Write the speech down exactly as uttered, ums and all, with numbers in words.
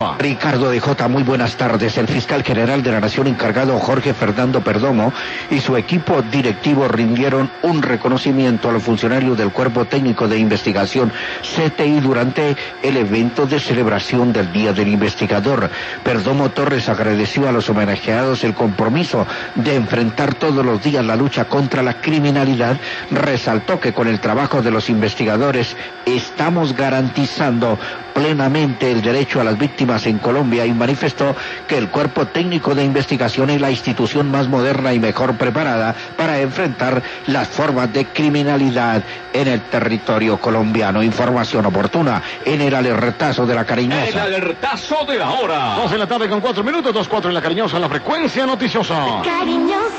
Ricardo de Jota, muy buenas tardes. El fiscal general de la Nación encargado Jorge Fernando Perdomo y su equipo directivo rindieron un reconocimiento a los funcionarios del Cuerpo Técnico de Investigación C T I durante el evento de celebración del Día del Investigador. Perdomo Torres agradeció a los homenajeados el compromiso de enfrentar todos los días la lucha contra la criminalidad. Resaltó que con el trabajo de los investigadores estamos garantizando plenamente el derecho a las víctimas en Colombia y manifestó que el Cuerpo Técnico de Investigación es la institución más moderna y mejor preparada para enfrentar las formas de criminalidad en el territorio colombiano. Información oportuna en el alertazo de la Cariñosa. El alertazo de la hora. Dos de la tarde con cuatro minutos, dos cuatro en la Cariñosa, la frecuencia noticiosa. Cariñosa.